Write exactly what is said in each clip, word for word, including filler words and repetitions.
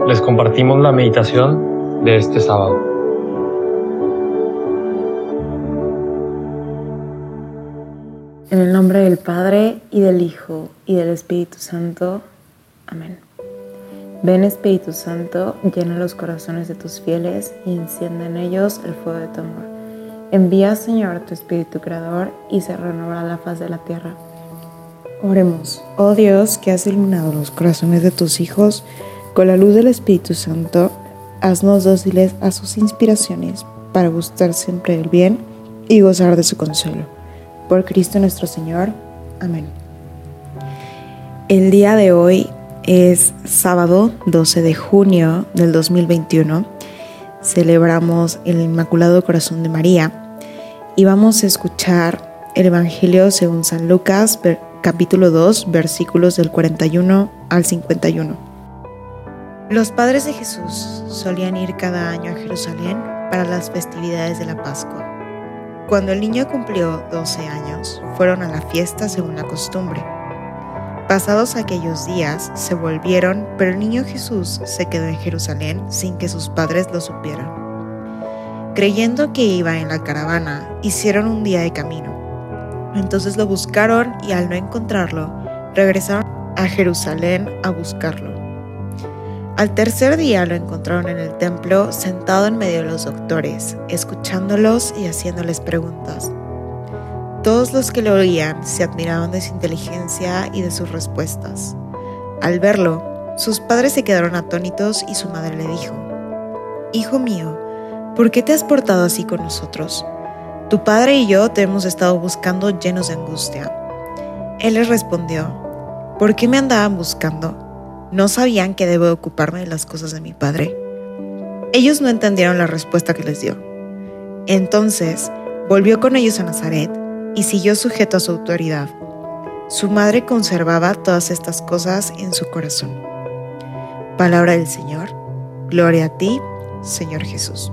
les compartimos la meditación de este sábado. En el nombre del Padre, y del Hijo, y del Espíritu Santo. Amén. Ven, Espíritu Santo, llena los corazones de tus fieles y enciende en ellos el fuego de tu amor. Envía, Señor, tu Espíritu Creador y se renovará la faz de la tierra. Oremos. Oh Dios, que has iluminado los corazones de tus hijos con la luz del Espíritu Santo, haznos dóciles a sus inspiraciones para gustar siempre del bien y gozar de su consuelo. Por Cristo nuestro Señor. Amén. El día de hoy es sábado doce de junio del dos mil veintiuno. Celebramos el Inmaculado Corazón de María y vamos a escuchar el Evangelio según San Lucas, capítulo dos, versículos del cuarenta y uno al cincuenta y uno. Los padres de Jesús solían ir cada año a Jerusalén para las festividades de la Pascua. Cuando el niño cumplió doce años, fueron a la fiesta según la costumbre. Pasados aquellos días, se volvieron, pero el niño Jesús se quedó en Jerusalén sin que sus padres lo supieran. Creyendo que iba en la caravana, hicieron un día de camino. Entonces lo buscaron y al no encontrarlo, regresaron a Jerusalén a buscarlo. Al tercer día lo encontraron en el templo, sentado en medio de los doctores, escuchándolos y haciéndoles preguntas. Todos los que lo oían se admiraban de su inteligencia y de sus respuestas. Al verlo, sus padres se quedaron atónitos y su madre le dijo: «Hijo mío, ¿por qué te has portado así con nosotros? Tu padre y yo te hemos estado buscando llenos de angustia». Él les respondió: «¿Por qué me andaban buscando? ¿No sabían que debo ocuparme de las cosas de mi padre?». Ellos no entendieron la respuesta que les dio. Entonces volvió con ellos a Nazaret y siguió sujeto a su autoridad. Su madre conservaba todas estas cosas en su corazón. Palabra del Señor. Gloria a ti, Señor Jesús.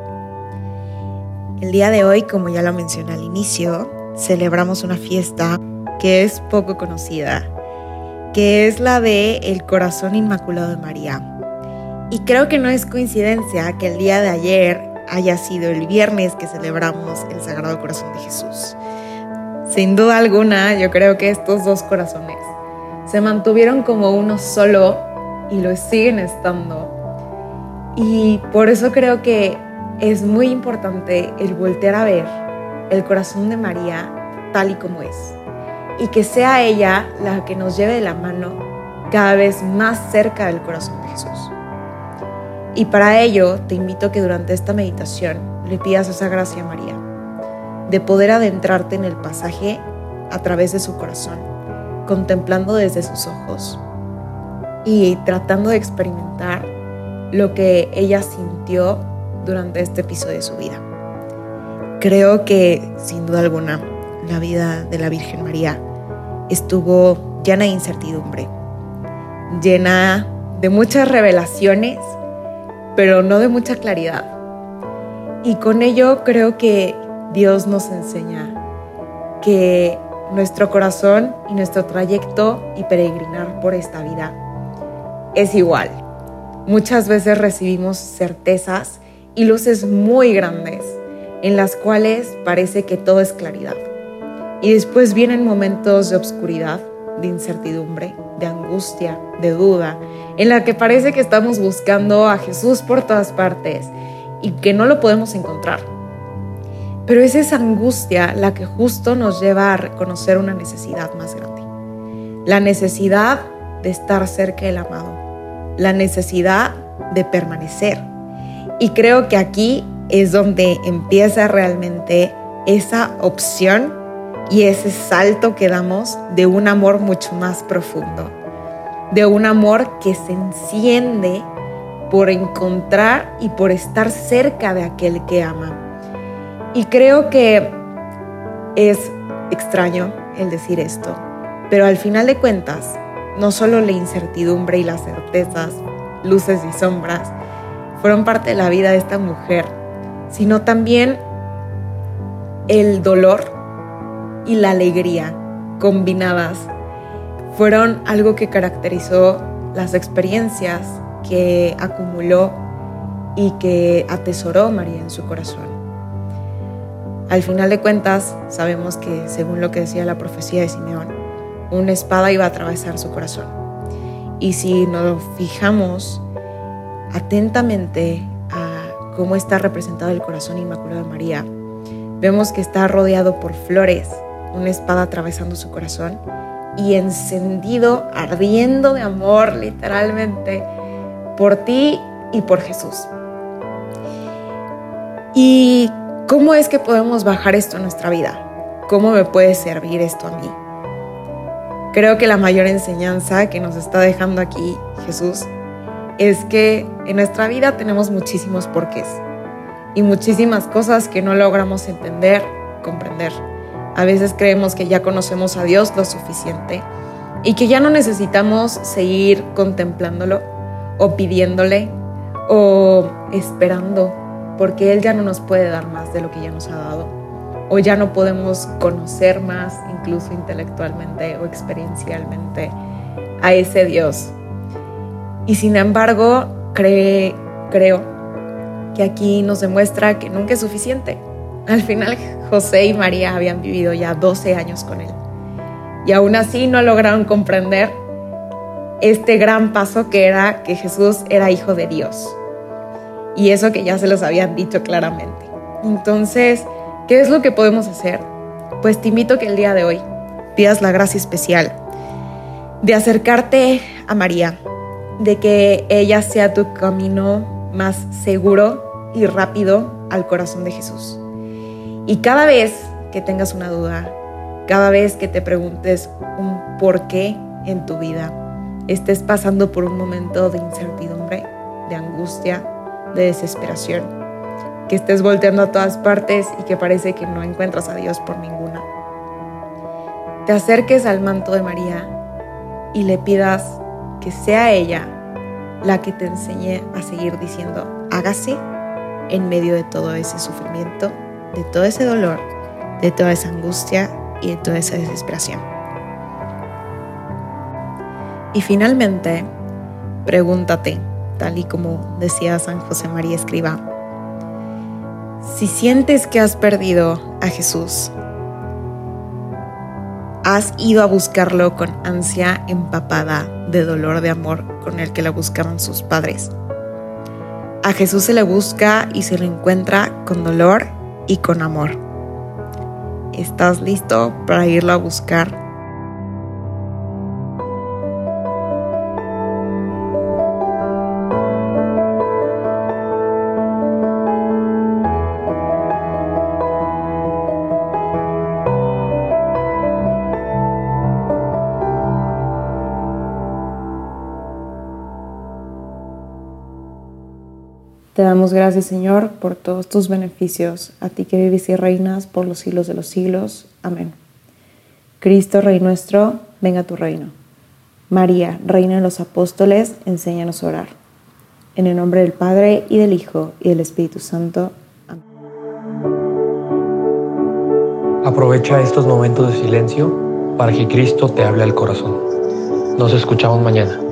El día de hoy, como ya lo mencioné al inicio, celebramos una fiesta que es poco conocida, que es la de el Corazón Inmaculado de María. Y creo que no es coincidencia que el día de ayer haya sido el viernes que celebramos el Sagrado Corazón de Jesús. Sin duda alguna, yo creo que estos dos corazones se mantuvieron como uno solo y lo siguen estando. Y por eso creo que es muy importante el voltear a ver el corazón de María tal y como es. Y que sea ella la que nos lleve de la mano cada vez más cerca del corazón de Jesús. Y para ello te invito a que durante esta meditación le pidas esa gracia a María, de poder adentrarte en el pasaje a través de su corazón, contemplando desde sus ojos y tratando de experimentar lo que ella sintió durante este episodio de su vida. Creo que, sin duda alguna, la vida de la Virgen María estuvo llena de incertidumbre, llena de muchas revelaciones, pero no de mucha claridad. Y con ello creo que Dios nos enseña que nuestro corazón y nuestro trayecto y peregrinar por esta vida es igual. Muchas veces recibimos certezas y luces muy grandes en las cuales parece que todo es claridad. Y después vienen momentos de oscuridad, de incertidumbre, de angustia, de duda, en la que parece que estamos buscando a Jesús por todas partes y que no lo podemos encontrar. Pero es esa angustia la que justo nos lleva a reconocer una necesidad más grande. La necesidad de estar cerca del amado, la necesidad de permanecer. Y creo que aquí es donde empieza realmente esa opción y ese salto que damos de un amor mucho más profundo, de un amor que se enciende por encontrar y por estar cerca de aquel que ama. Y creo que es extraño el decir esto, pero al final de cuentas, no solo la incertidumbre y las certezas, luces y sombras, fueron parte de la vida de esta mujer, sino también el dolor y la alegría combinadas fueron algo que caracterizó las experiencias que acumuló y que atesoró María en su corazón. Al final de cuentas, sabemos que, según lo que decía la profecía de Simeón, una espada iba a atravesar su corazón. Y si nos fijamos atentamente a cómo está representado el corazón inmaculado de María, vemos que está rodeado por flores, una espada atravesando su corazón y encendido, ardiendo de amor, literalmente, por ti y por Jesús. ¿Y cómo es que podemos bajar esto en nuestra vida? ¿Cómo me puede servir esto a mí? Creo que la mayor enseñanza que nos está dejando aquí Jesús es que en nuestra vida tenemos muchísimos porqués y muchísimas cosas que no logramos entender, comprender. A veces creemos que ya conocemos a Dios lo suficiente y que ya no necesitamos seguir contemplándolo o pidiéndole o esperando, porque Él ya no nos puede dar más de lo que ya nos ha dado, o ya no podemos conocer más, incluso intelectualmente o experiencialmente, a ese Dios. Y sin embargo, cree, creo que aquí nos demuestra que nunca es suficiente. Al final, José y María habían vivido ya doce años con Él, y aún así no lograron comprender este gran paso que era que Jesús era hijo de Dios. Y eso que ya se los habían dicho claramente. Entonces, ¿qué es lo que podemos hacer? Pues te invito a que el día de hoy pidas la gracia especial de acercarte a María, de que ella sea tu camino más seguro y rápido al corazón de Jesús. Y cada vez que tengas una duda, cada vez que te preguntes un por qué en tu vida, estés pasando por un momento de incertidumbre, de angustia, de desesperación, que estés volteando a todas partes y que parece que no encuentras a Dios por ninguna, te acerques al manto de María y le pidas que sea ella la que te enseñe a seguir diciendo hágase en medio de todo ese sufrimiento, de todo ese dolor, de toda esa angustia y de toda esa desesperación. Y finalmente, pregúntate, tal y como decía San José María Escrivá, si sientes que has perdido a Jesús, has ido a buscarlo con ansia empapada de dolor de amor con el que lo buscaban sus padres. A Jesús se le busca y se lo encuentra con dolor y con amor. ¿Estás listo para irlo a buscar? Te damos gracias, Señor, por todos tus beneficios, a ti que vives y reinas por los siglos de los siglos. Amén. Cristo, Rey nuestro, venga a tu reino. María, Reina de los Apóstoles, enséñanos a orar. En el nombre del Padre, y del Hijo, y del Espíritu Santo. Amén. Aprovecha estos momentos de silencio para que Cristo te hable al corazón. Nos escuchamos mañana.